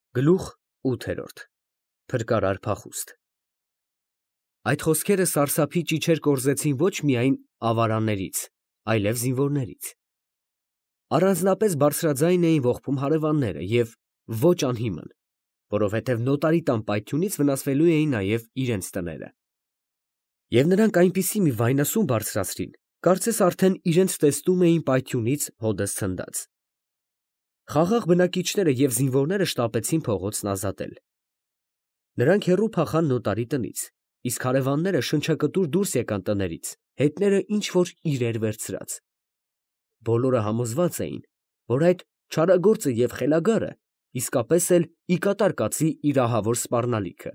Գլուխ 8 Փրկարար փախուստ Այդ խոսքերը սարսափի ճիչեր կորզեցին ոչ միայն ավարաններից, այլև զինվորներից։ Առանձնապես բարձրաձայն էին ողբում հարևանները և ոչ անհիմն, որովհետև նոտարի տան պայթյունից վնասվելու էին նաև իրենց տները։ Եվ նրանք այնպիսի մի վայնասուն բարձրացրին, կարծես արդեն իրենց տեսնում էին պայթյունից հոդս ցնդած։ Խաղաղ բնակիչները և զինվորները շտապեցին փողոցն ազատել։ Նրանք հեռու փախան նոտարի տնից, իսկ հարևանները շնչակտուր դուրս եկան տներից, հետները ինչ-որ իրեր վերցրած։ Բոլորը համոզված էին, որ այդ չարագործը և խելագարը իսկապես էլ ի կատար կացի իր ահավոր սպառնալիքը։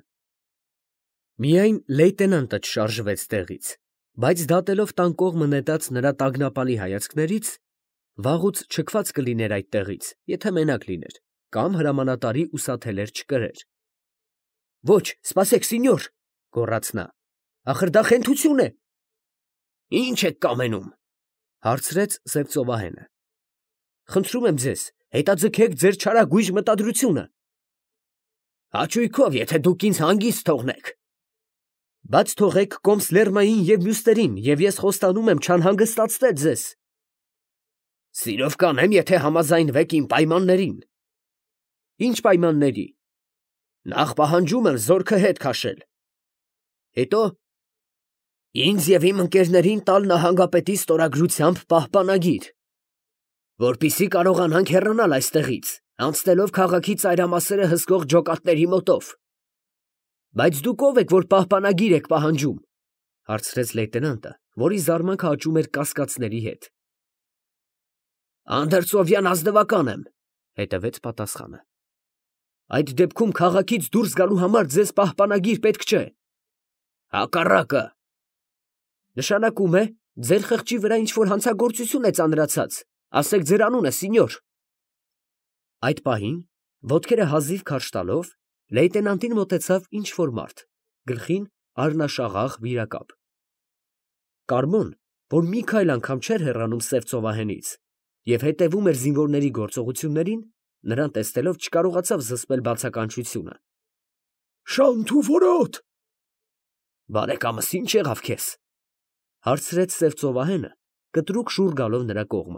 Միայն լեյտենանտը չշարժվեց տեղից, բայց դատելով տան կողմը նետած նրա տագնապալի հայացքներից, վաղուց չքված կլիներ այդտեղից, եթե մենակ լիներ, կամ հրամանատարի ուսաթելեր չկրեր։ Ոչ, սպասեք, սինյոր, գոռաց նա, ախր դա խենթություն է։ Ինչ եք կամենում, հարցրեց սև ծովահենը։ Խնդրում եմ ձեզ, հետաձգեք ձեր չարագույժ մտադրությունը։ Հաճույքով, եթե դուք ինձ հանգիստ թողնեք։ Բաց թողեք կոմս Լերմային և մյուսներին, և ես խոստանում եմ չանհանգստացնել ձեզ։ Սիրով կանեմ, եթե համաձայնվեք իմ պայմաններին։ Ինչ պայմանների։ Նախ պահանջում եմ զորքը հետ քաշել։ Հետո ինձ և իմ ընկերներին տալ նահանգապետի ստորագրությամբ պահպանագիր, որպեսզի կարողանանք հեռանալ այստեղից, անցնելով քաղաքի ծայրամասերը հսկող ջոկատների մոտով։ Բայց դուք ով եք, որ պահպանագիր եք պահանջում, հարցրեց լեյտենանտը, որի զարմանքը աճում էր կասկածների հետ։ Անդրծովյան ազնվական եմ, հետևեց պատասխանը։ Այդ դեպքում քաղաքից դուրս գալու համար ձեզ պահպանագիր պետք չէ։ Հակառակը։ Նշանակում է, ձեր խղճի վրա ինչ-որ հանցագործություն է ծանրացած, ասեք ձեր անունը, սինյոր։ Այդ պահին, ոտքերը հազիվ քարշ տալով, լեյտենանտին մոտեցավ ինչ-որ մարդ, գլխին առնաշաղախ վիրակապ։ Կարմոն, որ մի քայլ անգամ չէր հեռանում սև ծովահենից և հետևում էր զինվորների գործողություններին, նրան տեսնելով չկարողացավ զսպել բացականչությունը։ Շանթ ու որոտ։ Բարեկամս, ինչ եղավ քեզ, հարցրեց սև ծովահենը, կտրուկ շուռ գալով նրա կողմը։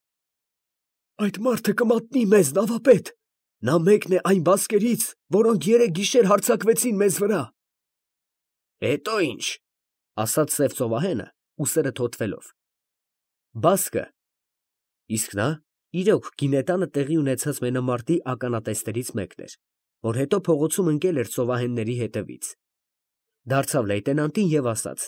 Այդ մարդը կմատնի մեզ, նավապետ, նա մեկն է այն բասկերից, որոնք երեկ գիշեր հարձակվեցին մեզ վրա։ Հետո ինչ, ասաց սև ծովահենը, ուսերը թոթվելով։ Բասկը։ Իսկ նա իրոք գինետանը տեղի ունեցած մենամարտի ականատեսներից մեկն էր, որ հետո փողոցում ընկել էր ծովահենների հետևից։ Դարձավ լեյտենանտին և ասաց.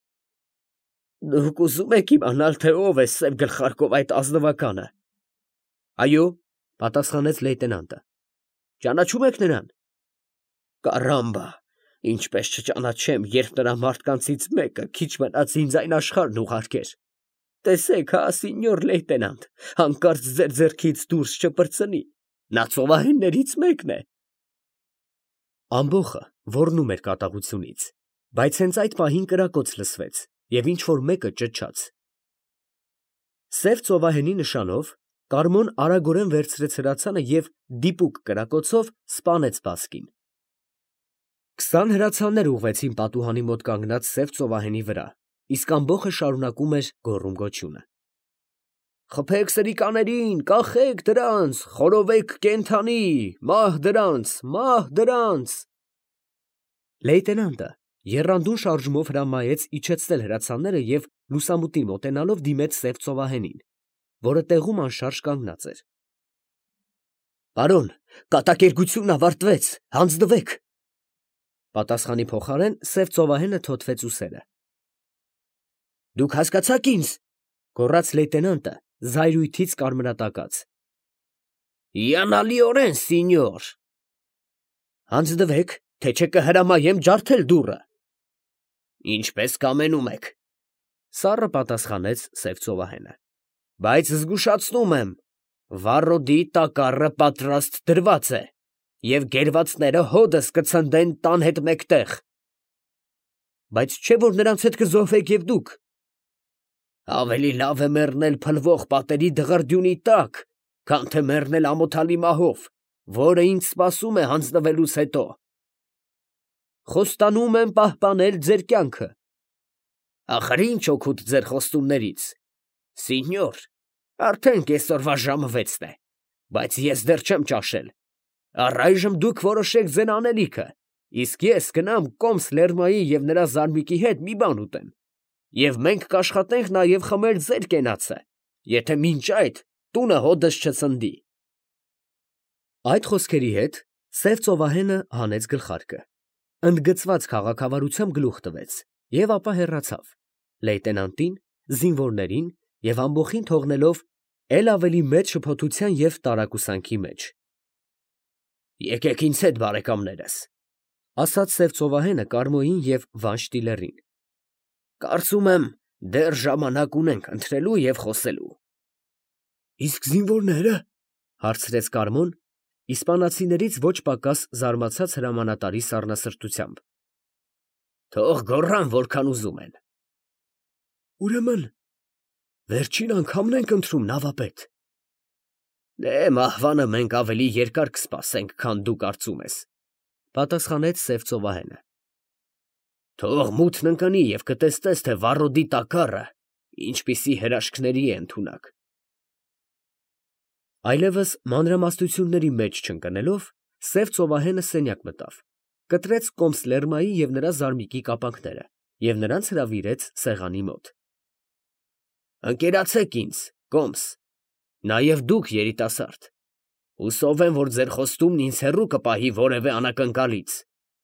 Դուք ուզում եք իմանալ, թե ով է սև գլխարկով այդ ազնվականը։ Այո, պատասխանեց լեյտենանտը։ Ճանաչում եք նրան։ Կարամբա, ինչպես չճանաչեմ, երբ նրա մարդկանցից մեկը քիչ մնաց ինձ այն աշխարհն ուղարկեր։ Տեսեք, հա, սինյոր լեյտենանտ, հանկարծ ձեր ձեռքից դուրս չպրծնի, նա ծովահեններից մեկն է։ Ամբոխը ոռնում էր կատաղությունից, բայց հենց այդ պահին կրակոց լսվեց, և ինչ-որ մեկը ճչաց։ Սև ծովահենի նշանով Կարմոն արագորեն վերցրեց հրացանը և դիպուկ կրակոցով սպանեց բասկին։ 20 հրացաններ ուղղվեցին պատուհանի մոտ կանգնած սև ծովահենի վրա, իսկ ամբոխը շարունակում էր գոռում֊գոչյունը։ Խփեք սրիկաներին, կախեք դրանց, խորովեք կենդանի, մահ դրանց, մահ դրանց։ Լեյտենանտը եռանդուն շարժումով հրամայեց իջեցնել հրացանները և լուսամուտի մոտենալով դիմեց սև ծովահենին, որը տեղում անշարժ կանգնած էր։ Պարոն, կատակերգությունն ավարտվեց, հանձնվեք։ Պատասխանի փոխարեն սև ծովահենը թոթվեց ուսերը։ Դուք հասկացաք ինձ, գոռաց լեյտենանտը զայրույթից կարմրատակած։ Հիանալիորեն, սինյոր։ Հանձնվեք, թե չէ կհրամայեմ ջարդել դուռը։ Ինչպես կամենում եք, սառը պատասխանեց սև ծովահենը։ Բայց զգուշացնում եմ, վառոդի տակառը պատրաստ դրված է, և գերվածները հոդս կցնդեն տան հետ մեկտեղ։ Բայց չէ՞ որ նրանց հետ կզոհվեք և դուք։ Ավելի լավ է մեռնել փլվող պատերի դղրդյունի տակ, քան թե մեռնել ամոթալի մահով, որը ինձ սպասում է հանձնվելուց հետո։ Խոստանում եմ պահպանել ձեր կյանքը։ Ախր ինչ օգուտ ձեր խոստումներից։ Սինյոր, արդեն կեսօրվա ժամը 6-ն է, բայց ես դեռ չեմ ճաշել։ Առայժմ դուք որոշեք ձեր անելիքը, իսկ ես գնամ Կոմս Լերմայի և նրա զարմիկի հետ մի բան ուտեմ, և մենք կաշխատենք նաև խմել ձեր կենացը, եթե մինչ այդ տունը հոդս չցնդի։ Այդ խոսքերի հետ սև ծովահենը հանեց գլխարկը, ընդգծված քաղաքավարությամբ գլուխ տվեց և ապա հեռացավ, լեյտենանտին, զինվորներին և ամբոխին թողնելով էլ ավելի մեծ շփոթության և տարակուսանքի մեջ։ Եկեք ինձ հետ, բարեկամներս, ասաց սև ծովահենը Կարմոյին և Վանշտիլերին. կարծում եմ, դեռ ժամանակ ունենք ընթրելու և խոսելու։ Իսկ զինվորնե՞րը, հարցրեց Կարմոն, իսպանացիներից ոչ պակաս զարմացած հրամանատարի սառնասրտությամբ։ Թող գոռան, որքան ուզում են։ Ուրեմն վերջին անգամն ենք ընթրում, նավապետ։ Դե մահվանը մենք ավելի երկար կսպասենք, քան դու կարծում ես, պատասխանեց սև ծովահենը։ Թող մութն ընկնի և կտեսնես, թե վառոդի տակառը ինչպիսի հրաշքների է ընդունակ։ Այլևս մանրամասնությունների մեջ չընկնելով, սև ծովահենը սենյակ մտավ, կտրեց Կոմս Լերմայի և նրա զարմիկի կապանքները և նրանց հրավիրեց սեղանի մոտ։ Ընկերացեք ինձ, Կոմս, նաև դուք երիտասարդ, հուսով եմ, որ ձեր խոստումն ինձ հեռու կպահի որևէ անակնկալից։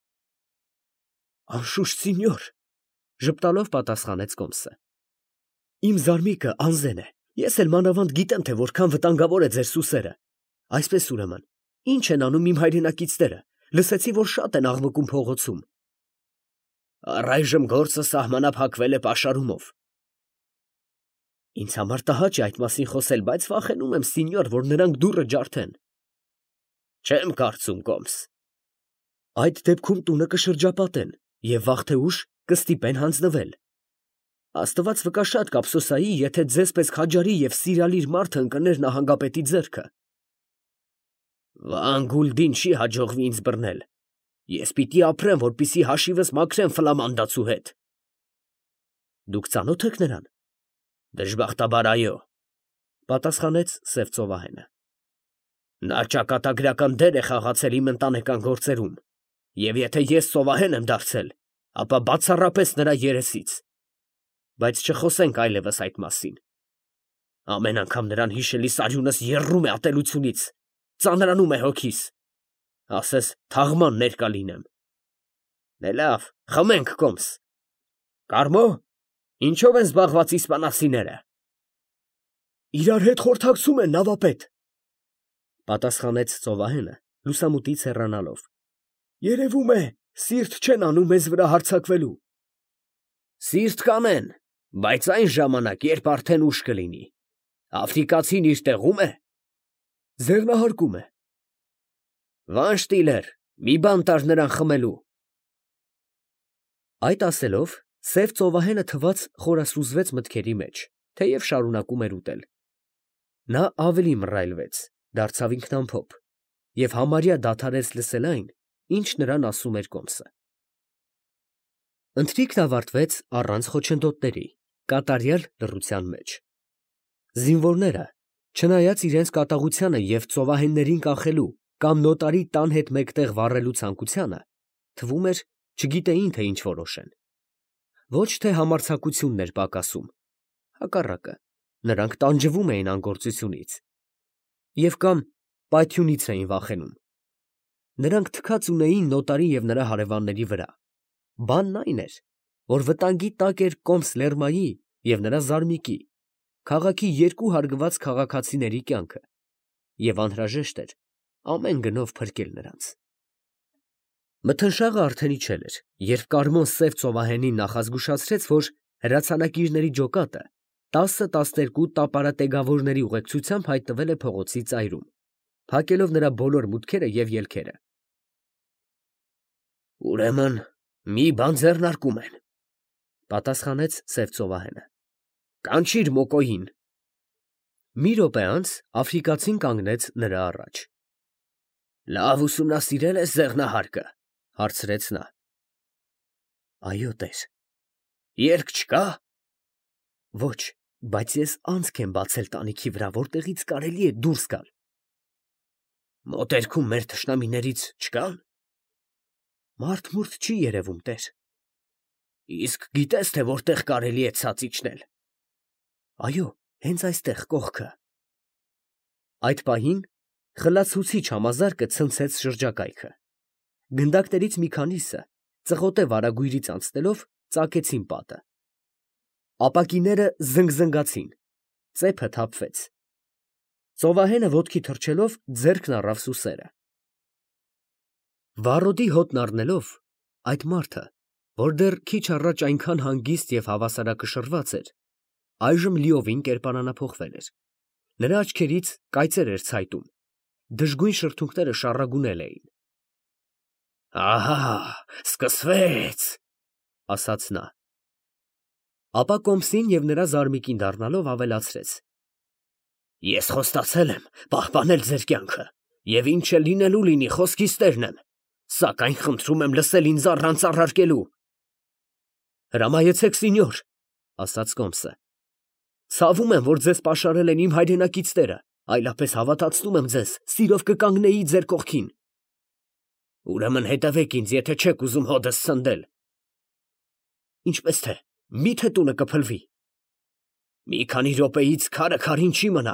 Անշուշտ, սինյոր, ժպտալով պատասխանեց Կոմսը։ Իմ զարմիկը անզեն է, ես էլ մանավանդ գիտեմ, թե որքան վտանգավոր է ձեր սուսերը։ Այսպես ուրեմն, ինչ են անում իմ հայրենակիցները, լսեցի, որ շատ են աղմկում փողոցում։ Առայժմ գործը սահմանափակվել է պաշարումով։ Ինձ համար տհաճ է այդ մասին խոսել, բայց վախենում եմ, սինյոր, որ նրանք դուռը ջարդեն։ Չեմ կարծում, Կոմս։ Այդ դեպքում տունը կշրջապատեն և վաղ թե ուշ կստիպեն հանձնվել։ Աստված վկա շատ կափսոսայի, եթե ձեզ պես քաջարի և սիրալիր մարդը ընկներ նահանգապետի ձեռքը։ Վանգուլդին չի հաջողվի ինձ բռնել։ Ես պիտի ապրեմ, որպեսզի հաշիվս մաքրեմ Ֆլամանդացու հետ։ Դուք ծանո՞թ եք նրան։ Դժբախտաբար այո, պատասխանեց սև ծովահենը։ Նա ճակատագրական դեր է խաղացել իմ ընտանեկան գործերում, և եթե ես ծովահեն եմ դարձել, ապա բացառապես նրա երեսից։ Բայց չխոսենք այլևս այդ մասին։ Ամեն անգամ նրան հիշելիս արյունս եռում է ատելությունից, ծանրանում է հոգիս, ասես թաղման ներկա լինեմ։ Դե լավ, խմենք, Կոմս։ Կարմո, ինչով են զբաղված իսպանացիները։ Իրար հետ խորհրդակցում են, նավապետ, պատասխանեց ծովահենը, լուսամուտից հեռանալով։ Երևում է, սիրտ չեն անում մեզ վրա հարձակվելու։ Սիրտ կանեն, բայց այն ժամանակ, երբ արդեն ուշ կլինի։ Աֆրիկացին իր տեղում է։ Ձեռնահարկում է։ Վանշտիլեր, մի բան տար նրան խմելու։ Այդ ասելով, սև ծովահենը թվաց խորասուզվեց մտքերի մեջ, թեև շարունակում էր ուտել։ Նա ավելի մռայլվեց, դարձավ ինքնամփոփ և համարյա դադարեց լսել այն, ինչ նրան ասում էր Կոմսը։ Ընթրիքն ավարտվեց առանց խոչընդոտների, կատարյալ լռության մեջ։ Զինվորները, չնայած իրենց կատաղությանը և ծովահեններին կանխելու կամ նոտարի տան հետ մեկտեղ վառելու ցանկությանը, թվում էր, չգիտեին, թե ինչ որոշեն։ Ոչ թե համարձակությունն էր պակասում, հակառակը, նրանք տանջվում էին անգործությունից և կամ պայթյունից էին վախենում։ Նրանք թքած ունեին նոտարի և նրա հարևանների վրա։ Բանն այն էր, որ վտանգի տակ էր Կոմս Լերմայի և նրա զարմիկի, քաղաքի երկու հարգված քաղաքացիների կյանքը, և անհրաժեշտ էր ամեն գնով փրկել նրանց։ Մթնշաղը արդեն իջել էր, երբ Կարմոն սև ծովահենին նախազգուշացրեց, որ հրացանակիրների ջոկատը 10-12 տապարատեգավորների ուղեկցությամբ հայտնվել է փողոցի ծայրում, փակելով նրա բոլոր մուտքերը և ելքերը։ Ուրեմն մի բան ձեռնարկում են, պատասխանեց սև ծովահենը։ Կանչիր Մոկոյին։ Մի րոպե անց աֆրիկացին կանգնեց նրա առաջ։ Լավ ուսումնասիրել ես ձեղնահարկը, հարցրեց նա։ Այո, տեր։ Երկ չկա։ Ոչ, բայց ես անցք եմ բացել տանիքի վրա, որտեղից կարելի է դուրս գալ։ Մոտերքում մեր թշնամիներից չկան։ Մարդ չի երևում, տեր։ Իսկ գիտես, թե որտեղ կարելի է ցած իջնել։ Այո, հենց այստեղ կողքը։ Այդ պահին խլացուցիչ համազարկը ցնցեց շրջակայքը։ Գնդակներից մի քանիսը ծղոտե վարագույրից անցնելով ծակեցին պատը։ Ապակիները զնգզնգացին, ծեփը թափվեց։ Ծովահենը ոտքի թռչելով ձեռքն առավ սուսերը։ Վառոդի հոտն առնելով, այդ մարդը, որ դեռ քիչ առաջ այնքան հանգիստ և հավասարակշռված էր, այժմ լիովին կերպարանափոխվել էր։ Նրա աչքերից կայծեր էր ցայտում, դժգույն շրթունքները շառագունել էին։ Ահա, սկսվեց, ասաց նա։ Ապա կոմսին և նրա զարմիկին դառնալով ավելացրեց. Ես խոստացել եմ պահպանել ձեր կյանքը, և ինչ էլ լինելու լինի, խոսքիս տերն եմ, սակայն խնդրում եմ լսել ինձ առանց առարկելու։ Հրամայեցեք, սինյոր, ասաց կոմսը։ Ցավում եմ, որ ձեզ պաշարել են իմ հայրենակիցները, այլապես հավատացնում եմ ձեզ, սիրով կկանգնեի ձեր կողքին։ Ուրեմն հետևեք ինձ, եթե չեք ուզում հոդս ցնդել։ Ինչպես թե, միթե տունը կփլվի։ Մի քանի րոպեից քարը քարին չի մնա։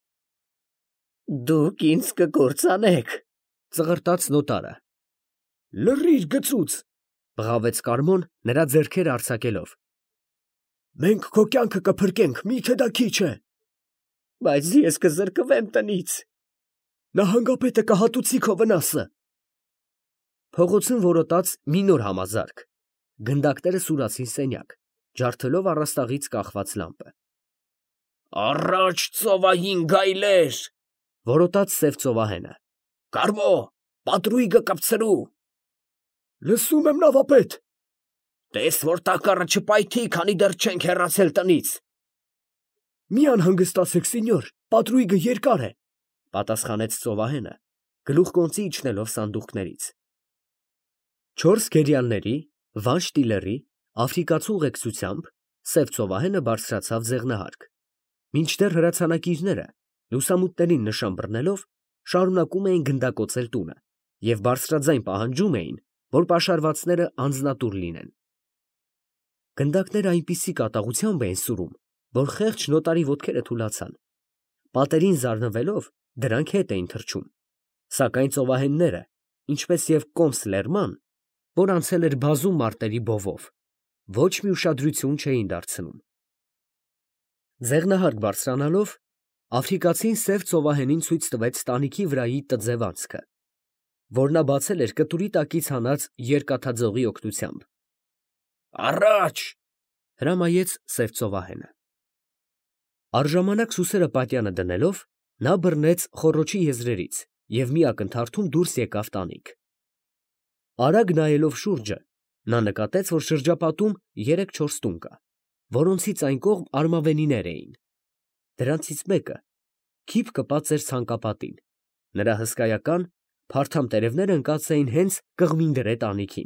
Դուք ինձ կկործանեք, ծղրտաց նոտարը։ Լռիր, գծուծ, բղավեց Կարմոն, նրա ձեռքերը արձակելով։ Մենք քո կյանքը կփրկենք, միթե դա քիչ է։ Բայց ես կզրկվեմ տնից։ Նահանգապետը կհատուցի քո վնասը։ Փողոցում որոտաց մի նոր համազարկ։ Գնդակները սուրացին սենյակ, ջարդելով առաստաղից կախված լամպը։ Առաջ ծովային գայլեր, որոտաց սև ծովահենը։ Կարմո, պատրույգը կպցրու։ Լսում եմ, նավապետ։ Տես, որ տակառը չպայթի, քանի դեռ չենք հեռացել տնից։ Մի անհանգստացեք, սինյոր, պատրույգը երկար է, պատասխանեց ծովահենը, գլուխկոնծի իջնելով սանդուղքներից։ 4 գերիանների, Վան Շտիլերի, աֆրիկացու ուղեկցությամբ սև ծովահենը բարձրացավ ձեղնահարկ, մինչդեռ հրացանակիրները, լուսամուտներին նշան բռնելով, շարունակում էին գնդակոծել տունը և բարձրաձայն պահանջում էին, որ պաշարվածները անձնատուր լինեն։ Գնդակները այնպիսի կատաղությամբ էին սուրում, որ խեղճ նոտարի ոտքերը թուլացան։ Պատերին զարնվելով, դրանք հետ էին թռչում, սակայն ծովահենները, ինչպես և կոմս Լերման, որ անցել էր բազում մարտերի բովով, ոչ մի ուշադրություն չէին դարձնում։ Ձեղնահարկ բարձրանալով, աֆրիկացին սև ծովահենին ցույց տվեց տանիքի վրայի տձև անցքը, որ նա բացել էր կտուրի տակից հանած երկաթաձողի օգնությամբ։ Առաջ, հրամայեց սև ծովահենը։ Առժամանակ սուսերը պատյանը դնելով, նա բռնեց խոռոչի եզրերից և մի ակնթարթում դուրս եկավ տանիք։ Արագ նայելով շուրջը, նա նկատեց, որ շրջապատում 3-4 տուն կա, որոնցից այն կողմ արմավենիներ էին։ Դրանցից մեկը քիփ կպած էր ցանկապատին, նրա հսկայական, փարթամ տերևները ընկած էին հենց կղմինդրե տանիքին։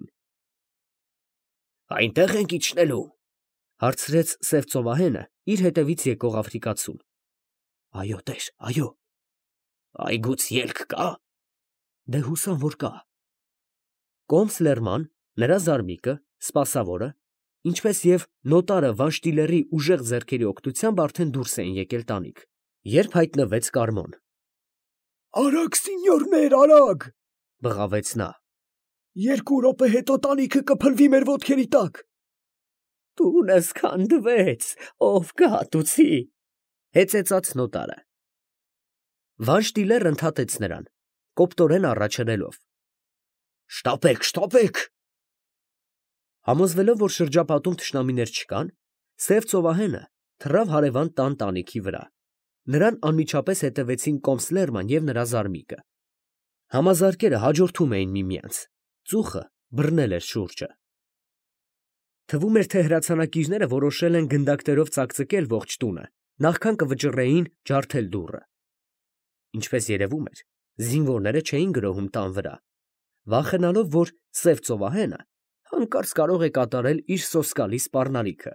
Այնտեղ ենք իջնելու, հարցրեց սև ծովահենը իր հետևից եկող աֆրիկացուն։ Այո, տեր, այո։ Այգուց ելք կա։ Դե հուսամ, որ կա։ Կոմս Լերման, նրա զարմիկը, սպասավորը, ինչպես և նոտարը Վան Շտիլերի ուժեղ ձեռքերի օգնությամբ արդեն դուրս էին եկել տանիք, երբ հայտնվեց Կարմոն։ Արագ, սինյորներ, արագ, բղավեց նա։ 2 րոպե հետո տանիքը կփլվի մեր ոտքերի տակ։ Տունս քանդվեց, ով կհատուցի, հեծեծաց նոտարը։ Վան Շտիլերն ընդհատեց նրան, կոպտորեն առաջ հրելով։ Շտապեք, շտապեք։ Համոզվելով, որ շրջապատում թշնամիներ չկան, սև ծովահենը թռավ հարևան տան տանիքի վրա։ Նրան անմիջապես հետևեցին կոմս Լերման և նրա զարմիկը։ Համազարկերը հաջորդում էին միմյանց, ծուխը բռնել էր շուրջը։ Թվում էր, թե հրացանակիրները որոշել են գնդակներով ծակծկել ողջ տունը, նախքան կվճռեին ջարդել դուռը։ Ինչպես երևում էր, Զինվորները չէին գրոհում տան վրա, վախենալով, որ սև ծովահենը հանկարծ կարող է կատարել իր սոսկալի սպառնալիքը։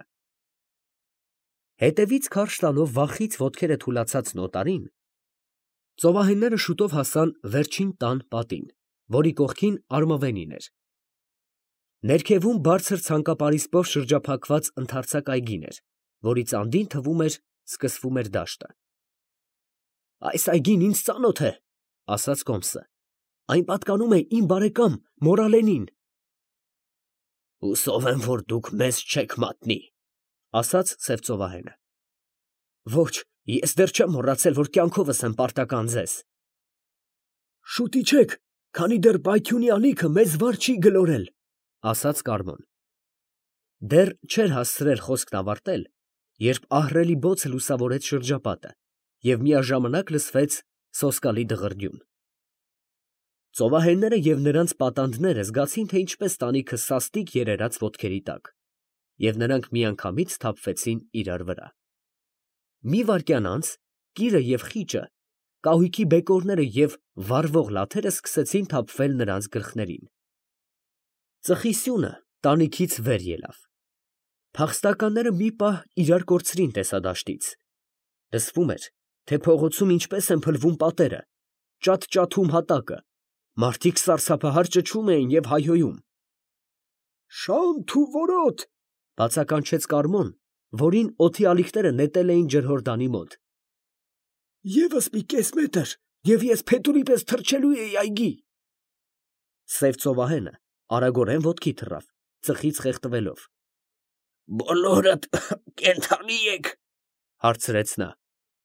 Հետևից քարշ տալով վախից ոտքերը թուլացած նոտարին, ծովահենները շուտով հասան վերջին տան պատին, որի կողքին արմավենին էր։ Ներքևում բարձր ցանկապարիսպով շրջափակված ընդարձակ այգին էր, որից անդին թվում էր սկսվում էր դաշտը։ Այս այգին ինձ ծանոթ է, ասաց Կոմսը, այն պատկանում է իմ բարեկամ Մորալենին։ Հուսով եմ, որ դուք մեզ չեք մատնի, ասաց սև ծովահենը։ Ոչ, ես դեռ չեմ մոռացել, որ կյանքովս եմ պարտական ձեզ։ Շուտ իջեք, քանի դեռ պայթյունի ալիքը մեզ վար չի գլորել, ասաց Կարմոն։ Դեռ չէր հասցրել խոսքն ավարտել, երբ ահռելի բոցը լուսավորեց շրջապատը և միաժամանակ լսվեց սոսկալի դղրդյուն։ Ծովահենները և նրանց պատանդները զգացին, թե ինչպես տանիքը սաստիկ երերաց ոտքերի տակ, և նրանք միանգամից սթափվեցին իրար վրա։ Մի վայրկյան անց կիրը և խիճը, կահույքի բեկորները և վառվող լաթերը սկսեցին թափվել նրանց գլխներին։ Ծխի սյունը տանիքից վեր ելավ։ Փախստականները մի պահ իրար կորցրին տեսադաշտից։ Լսվում էր, թե փողոցում ինչպես են փլվում պատերը, ճատ֊ճաթում հատակը, մարդիկ սարսափահար ճչում էին և հայհոյում։ Շանթ ու որոտ, բացականչեց Կարմոն, որին օդի ալիքները նետել էին ջրհորդանի մոտ։ Եվս մի կես մետր, և ես փետուրի պես թռչելու էի այգի։ Սև ծովահենը արագորեն ոտքի թռավ, ծխից խեղդվելով։ Բոլորդ կենդանի եք, հարցրեց նա։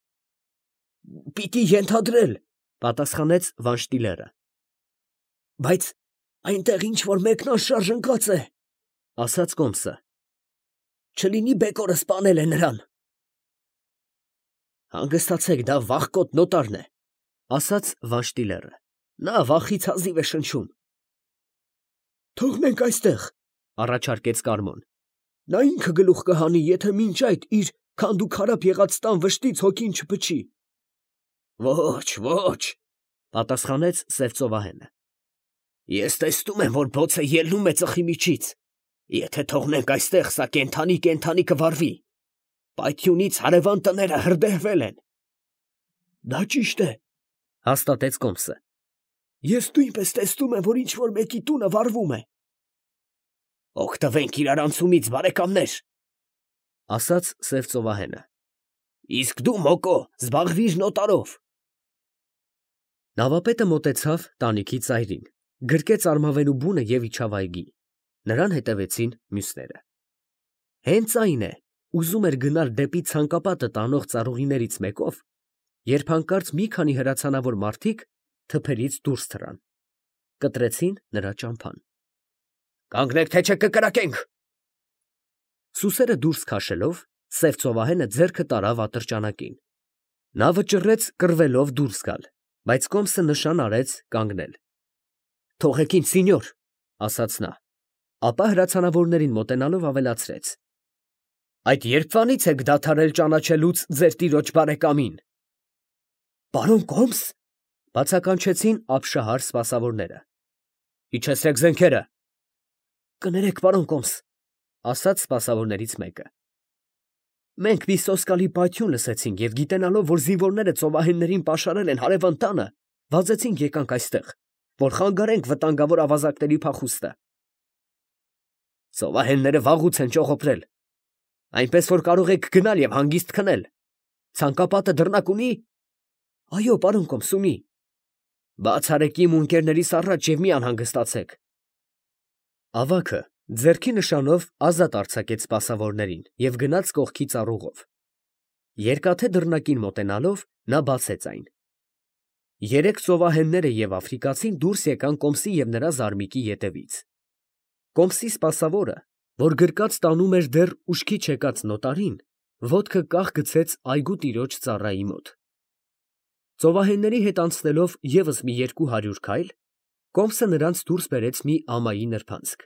Պիտի ենթադրել, պատասխանեց Վանշտիլերը։ Բայց այնտեղ ինչ որ մեկն անշարժ ընկած է, ասաց Կոմսը։ Չլինի բեկորը սպանել է նրան։ Հանգստացեք, դա վախկոտ նոտարն է, ասաց Վանշտիլերը։ Նա վախից հազիվ է շնչում։ Թողնենք այստեղ, առաջարկեց Կարմոն։ Նա ինքը գլուխ կհանի, եթե մինչ այդ իր քանդուքարափ եղած տան վշտից հոգին չփչի։ Ոչ, ոչ, պատասխանեց սև ծովահենը։ Ես տեսնում եմ, որ բոցը ելնում է ծխի միջից։ Եթե թողնենք այստեղ, սա կենդանի կվարվի։ Պայթյունից հարևան տները հրդեհվել են։ Դա ճիշտ է, հաստատեց Կոմսը։ Ես նույնպես տեսնում եմ, որ ինչ որ մեկի տունը վառվում է։ Օգտվենք իրարանցումից, բարեկամներ, ասաց սև ծովահենը։ Իսկ դու, Մոկո, զբաղվիր նոտարով։ Նավապետը մոտեցավ տանիքի ծայրին, գրկեց արմավենու բունը և իջավ այգի։ Նրան հետևեցին մյուսները։ Հենց այն է, ուզում էր գնալ դեպի ցանկապատը տանող ծառուղիներից մեկով, երբ հանկարծ մի քանի հրացանավոր մարդիկ թփերից դուրս թռան, կտրեցին նրա ճամփան։ Կանգնեք, թե չկկրակենք։ Սուսերը դուրս քաշելով, սև ծովահենը ձեռքը տարավ ատրճանակին։ Նա վճռեց կռվելով դուրս գալ, բայց Կոմսը նշան արեց կանգնել։ Թողեք ինձ, սինյոր, ասաց նա, ապա հրացանավորներին մոտենալով ավելացրեց. Այդ երբվանից եք դադարել ճանաչելուց ձեր տիրոջ բարեկամին։ Պարոն Կոմս, բացականչեցին ապշահար սպասավորները։ Իջեցրեք զենքերը։ Կներեք, պարոն Կոմս, ասաց սպասավորներից մեկը։ Մենք մի սոսկալի պայթյուն լսեցինք և գիտենալով, որ զինվորները ծովահեններին պաշարել են հարևան տանը, վազեցինք եկանք այստեղ, որ խանգարենք վտանգավոր ավազակների փախուստը։ Ծովահենները վաղուց են ճողոպրել, այնպես որ կարող եք գնալ և հանգիստ քնել։ Ցանկապատը դռնակ ունի։ Այո, պարոն Կոմս, ունի։ Բաց արեք իմ ու ընկերներիս առաջ և մի անհանգստացեք։ Ավագը ձեռքի նշանով ազատ արձակեց սպասավորներին և գնաց կողքի ծառուղով։ Երկաթե դռնակին մոտենալով նա բացեց այն։ Երեք ծովահենները և աֆրիկացին դուրս եկան Կոմսի և նրա զարմիկի ետևից։ Կոմսի սպասավորը, որ գրկած տանում էր դեռ ուշքի չեկած նոտարին, ոտքը կախ գցեց այգու տիրոջ ծառայի մոտ։ Ծովահենների հետ անցնելով ևս մի 200 քայլ, Կոմսը նրանց դուրս բերեց մի ամայի նրբանցք։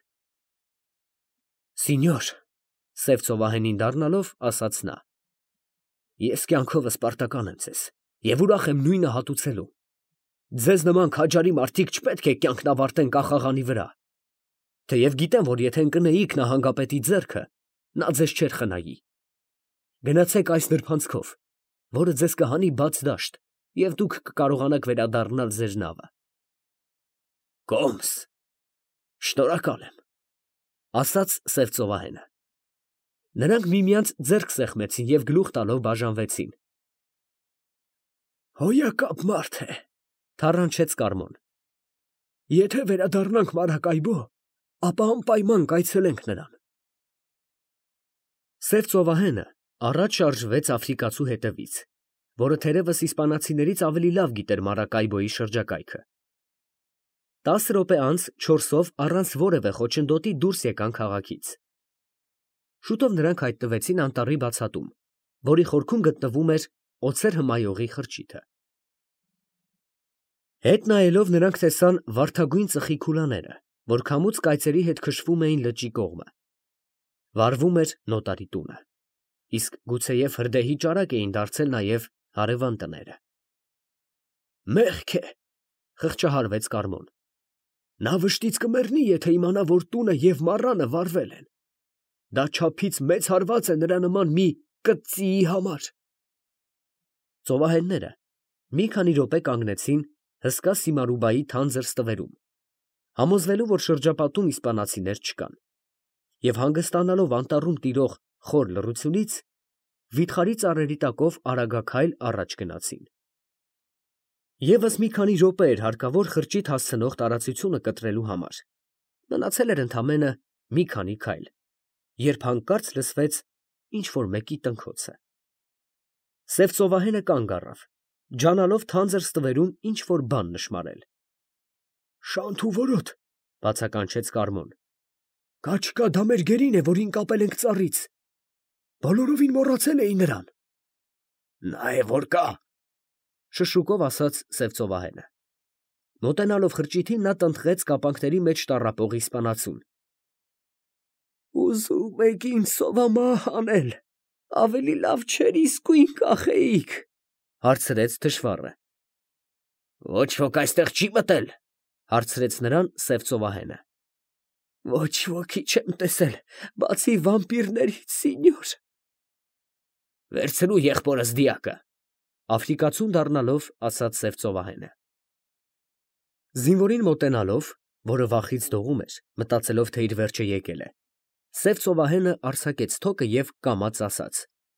Սինյոր, սև ծովահենին դառնալով, ասաց նա. Ես կյանքովս պարտական եմ ձեզ և ուրախ եմ նույնը հատուցելու։ Ձեզ նման քաջարի մարդիկ չպետք է կյանքն ավարտեն կախաղանի վրա։ Թեև գիտեմ, որ եթե ընկնեիք նահանգապետի ձեռքը, նա ձեզ չէր խնայի։ Գնացեք այս նրբանցքով, որը ձեզ կհանի բաց դաշտ, և դուք կկարողանաք վերադառնալ ձեր նավը։ Կոմս, շնորհակալ եմ, ասաց սև ծովահենը։ Նրանք միմյանց ձեռք սեղմեցին և գլուխ տալով բաժանվեցին։ Հոյակապ մարդ է, թառանչեց Կարմոն։ Եթե վերադառնանք Մարակայբո, ապա անպայման կայցելենք նրան։ Սև ծովահենը առաջ շարժվեց աֆրիկացու հետևից, որը թերևս իսպանացիներից ավելի լավ գիտեր Մարակայբոյի շրջակայքը։ 10 րոպե անց 4-ով առանց որևէ խոչընդոտի դուրս եկան քաղաքից։ Շուտով նրանք հայտնվեցին անտառի բացատում, որի խորքում գտնվում էր օձեր հմայողի խրճիթը։ Հետ նայելով նրանք տեսան վարդագույն ծխի քուլաները, որ քամուց կայծերի հետ քշվում էին լճի կողմը։ Վարվում էր նոտարի տունը, իսկ գուցեև հրդեհի ճարակ էին դարձել նաև հարևան տները։ Մեղք է, խղճահարվեց Կարմոն։ Նա վշտից կմեռնի, եթե իմանա, որ տունը և մառանը վարվել են։ Դա չափից մեծ հարված է նրա նման մի կծիի համար։ Ծովահենները մի քանի րոպե կանգնեցին հսկա Սիմարուբայի թանձր ստվերում, համոզվելու, որ շրջապատում իսպանացիներ չկան, և հանգստանալով անտառում տիրող խոր լռությունից, վիթխարի ծառերի տակով արագաքայլ առաջ գնացին։ Եվս մի քանի րոպե էր հարկավոր խրճիթ հասցնող տարածությունը կտրելու համար, մնացել էր ընդամենը մի քանի քայլ, երբ հանկարծ լսվեց ինչ֊որ մեկի տնքոցը։ Սև ծովահենը կանգ առավ, ջանալով թանձր ստվերում ինչ֊որ բան նշմարել։ Շանթ ու որոտ, բացականչեց Կարմոն։ Կա չկա դա մեր գերին է, որին կապել ենք ծառից։ Բոլորովին մոռացել էի նրան։ Նա է որ կա, շշուկով ասաց սև ծովահենը։ Մոտենալով խրճիթին նա տնտղեց կապանքների մեջ տառապող իսպանացուն։ Ուզում եք ինձ սովամահ անել, ավելի լավ չէր իսկույն կախեիք, հարցրեց թշվառը։ Ոչ ոք այստեղ չի մտել, հարցրեց նրան սև ծովահենը։ Ոչ ոքի չեմ տեսել, բացի վամպիրներից, սինյոր։ Վերցրու եղբորս դիակը, աֆրիկացուն դառնալով ասաց սև ծովահենը։ Զինվորին մոտենալով, որը վախից դողում էր, մտածելով, թե իր վերջը եկել է, սև ծովահենը արձակեց թոկը և կամաց ասաց.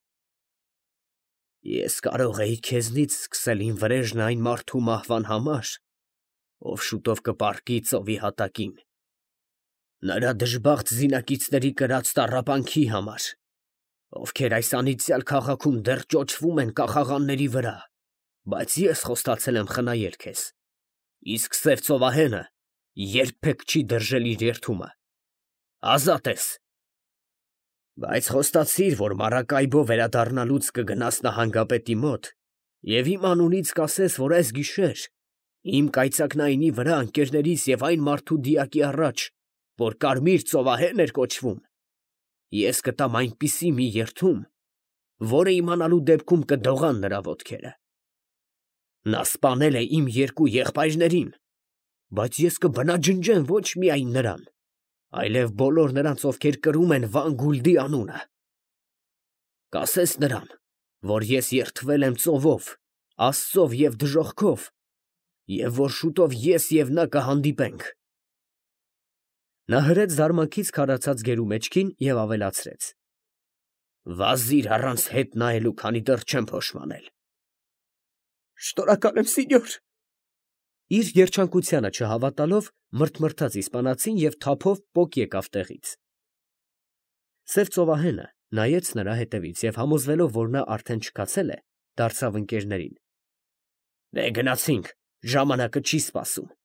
Ես կարող էի քեզնից սկսել իմ վրեժն այն մարդու մահվան համար, ով շուտով կպառկի ծովի հատակին, նրա դժբախտ զինակիցների կրած տառապանքի համար, ովքեր այս անիծյալ քաղաքում դեռ ճոճվում են կախաղանների վրա, բայց ես խոստացել եմ խնայել քեզ, իսկ սև ծովահենը երբեք չի դրժել իր երդումը, ազատ ես։ Բայց խոստացիր, որ Մարակայբո վերադառնալուց կգնաս նահանգապետի մոտ և իմ անունից կասես, որ այս գիշեր իմ կայծակնայինի վրա ընկերներիս և այն մարդու դիակի առաջ, որ Կարմիր ծովահեն էր կոչվում, ես կտամ այնպիսի մի երդում, որը իմանալու դեպքում կդողան նրա ոտքերը։ Նա սպանել է իմ 2 եղբայրներին, բայց ես կբնաջնջեմ ոչ միայն նրան, այլև բոլոր նրանց, ովքեր կրում են Վան Գուլդի անունը։ Կասես նրան, որ ես երդվել եմ ծովով, Աստծով և դժոխքով, և որ շուտով ես և նա կհանդիպենք։ Նա հրեց զարմանքից քարացած գերու մեջքին և ավելացրեց. Վազիր առանց հետ նայելու, քանի դեռ չեմ փոշմանել։ Շնորհակալ եմ, սինյոր։ Իր երջանկությանը չհավատալով մրթմրթաց իսպանացին և թափով պոկ եկավ տեղից։ Սև ծովահենը նայեց նրա հետևից և համոզվելով, որ նա արդեն չքացել է, դարձավ ընկերներին. Դե գնացինք, ժամանակը չի սպասում։